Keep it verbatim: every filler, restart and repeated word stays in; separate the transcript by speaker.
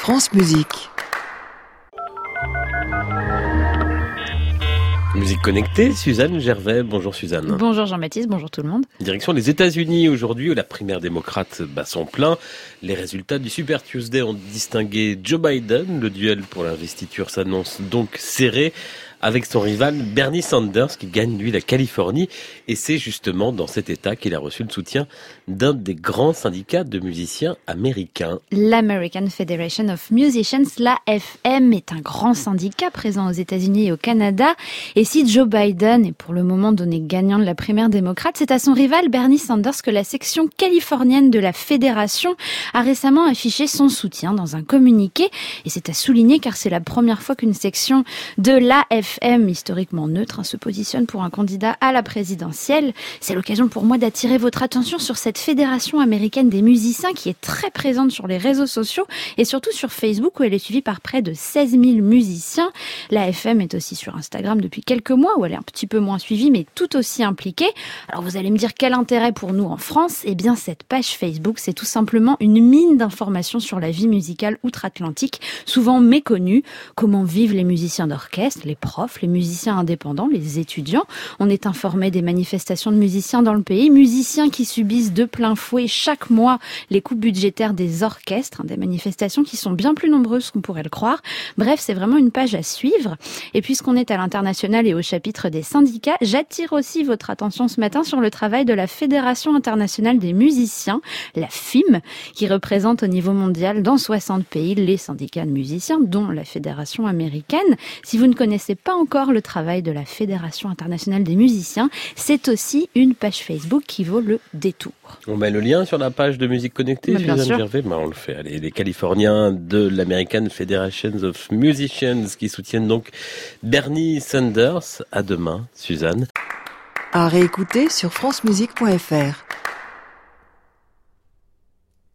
Speaker 1: France Musique.
Speaker 2: Musique connectée, Suzanne Gervais. Bonjour Suzanne.
Speaker 3: Bonjour Jean-Baptiste, bonjour tout le monde.
Speaker 2: Direction les États-Unis aujourd'hui où la primaire démocrate bat son plein. Les résultats du Super Tuesday ont distingué Joe Biden. Le duel pour l'investiture s'annonce donc serré avec son rival Bernie Sanders qui gagne lui la Californie. Et c'est justement dans cet état qu'il a reçu le soutien d'un des grands syndicats de musiciens américains.
Speaker 3: L'American Federation of Musicians, l'A F M, est un grand syndicat présent aux États-Unis et au Canada. Et si Joe Biden est pour le moment donné gagnant de la primaire démocrate, c'est à son rival Bernie Sanders que la section californienne de la Fédération a récemment affiché son soutien dans un communiqué. Et c'est à souligner car c'est la première fois qu'une section de l'A F M, historiquement neutre, se positionne pour un candidat à la présidentielle. C'est l'occasion pour moi d'attirer votre attention sur cette Fédération américaine des musiciens qui est très présente sur les réseaux sociaux et surtout sur Facebook où elle est suivie par près de seize mille musiciens. L'A F M est aussi sur Instagram depuis quelques mois où elle est un petit peu moins suivie mais tout aussi impliquée. Alors vous allez me dire quel intérêt pour nous en France ? Eh bien cette page Facebook c'est tout simplement une mine d'informations sur la vie musicale outre-Atlantique, souvent méconnue. Comment vivent les musiciens d'orchestre, les profs, les musiciens indépendants, les étudiants. On est informé des manifestations de musiciens dans le pays, musiciens qui subissent de plein fouet chaque mois les coupes budgétaires des orchestres, des manifestations qui sont bien plus nombreuses qu'on pourrait le croire. Bref, c'est vraiment une page à suivre. Et puisqu'on est à l'international et au chapitre des syndicats, j'attire aussi votre attention ce matin sur le travail de la Fédération internationale des musiciens, la F I M, qui représente au niveau mondial dans soixante pays les syndicats de musiciens, dont la Fédération américaine. Si vous ne connaissez pas encore le travail de la Fédération internationale des musiciens, c'est aussi une page Facebook qui vaut le détour.
Speaker 2: On met le lien sur la page de Musique Connectée,
Speaker 3: Mais bien
Speaker 2: Suzanne
Speaker 3: sûr.
Speaker 2: Gervais. Ben, on le fait. Allez, les Californiens de l'American Federation of Musicians qui soutiennent donc Bernie Sanders. À demain, Suzanne.
Speaker 1: À réécouter sur francemusique point f r.